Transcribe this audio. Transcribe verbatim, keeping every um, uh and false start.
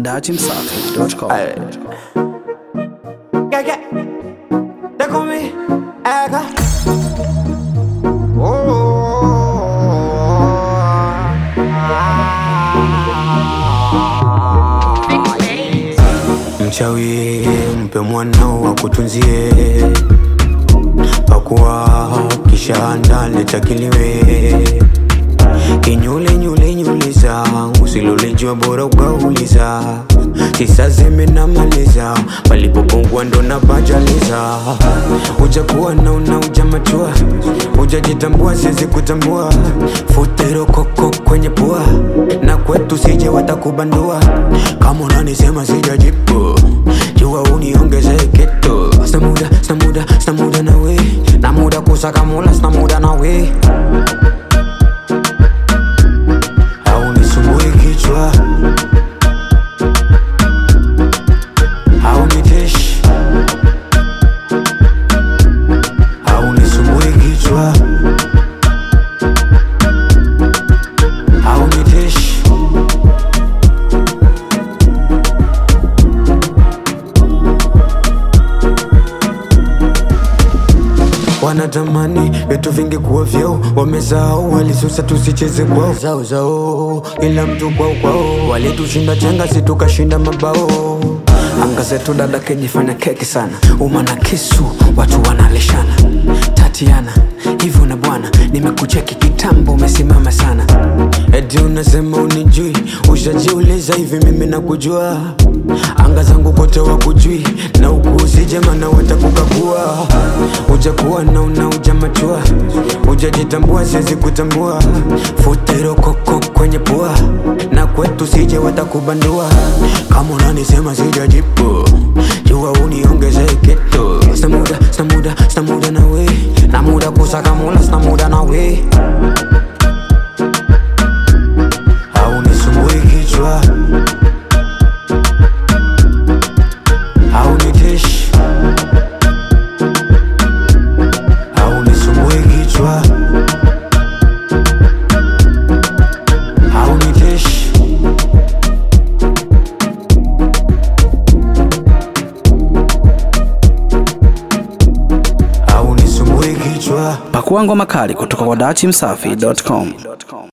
dati msafi dot com. Yeah, yeah. They call me Aga. Mchawi mpe mwanao wa kutunzie, pakuwa kisha ndale takiliwe. Kinyule nyule nyuliza, usilolijua bora ukauliza. Tisa zime na maliza, palipopungua ndo na bajaliza. Uja kuwa na una uja machua, uja jitambua sizi kutambua. Futero koko kwenye pua, na kwetu sije watakubandua. Kama unanisema sija jipu, jua uniongeze kitu. Sina muda, sina muda, sina muda na we, na muda kusaka mula, sina muda na we. Haunisumbui kichwa, haunitishi, haunisumbui kichwa, haunitishi. Wanatamani vitu vingi kuwa vyao, wamezao walisusa tusicheze kwao. Zao zao ila mtu kwao kwao, walitushinda chenga si tukashinda mabao. Anga zetu dada kejifanya keki sana, umana kisu watu wanalishana. Tatiana hivyo na bwana, nimekucheki kitambo umesimama sana. Eti unasema unijui, ushajiuliza hivi mimi nakujua. Anga zangu kote wakujui, na uku usije mana watakukagua. Uja kuwa na una uja machua, uja jitambua sizi kutambua. Futero koko kwenye pua, na kwetu sije watakubandua. Kama unanisema sija jipu, jua uniongeze kitu. Sina muda, sina muda, sina muda na we, na muda kusaka mula, sina muda na we. Haunisumbui kichwa, haunitishi, haunisumbui kichwa, haunitishi. Haunisumbui kichwa. Pakua ngoma kali kutoka kwa dati msafi dot com.